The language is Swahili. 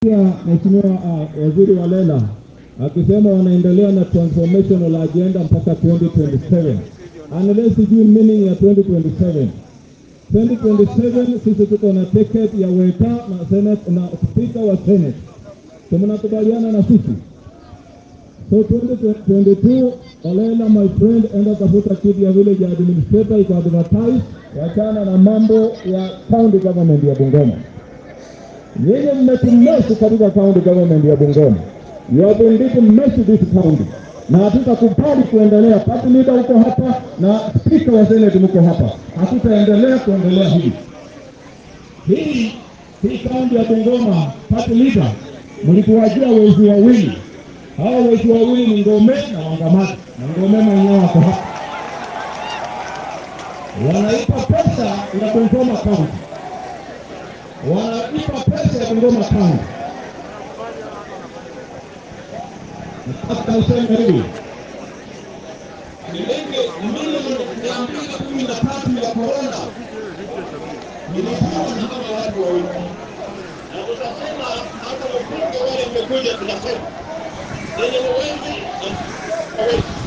Mheshimiwa Waziri Walela akisema wanaendelea na transformational agenda mpaka 2027. Unless you meaning ya 2027. 2027 sisi tuko na ticket ya weka na Senate na speaker wa Senate. Tunakubaliana na sisi. So 2022 Walela my friend enda tafuta kiti ya village administrator iko advertise wachana na mambo ya county government ya Bungoma. Yeye mmetumesi katika county government ya Bungoma. You have indeed messed this county. Na hatutakubali kuendelea. Party leader uko hapa na speaker wa Senate mko hapa. Hatutaendelea kuendelea hivi. Hii county ya Bungoma party leader mlituwajia wezi wawili. Hao wezi wawili ni Ngome na Wangamati. Na Ngome mwenyewe wako hapa. Wanaipa pesa ya Bungoma county. Wanaipa pesa ya Bungoma county. Hata niseme hivi. Milioni 13 ya corona. Nilikuwa na kama watu wawili. Na tutasema hata wabunge wale wamekuja tunasema. Ndio wengi.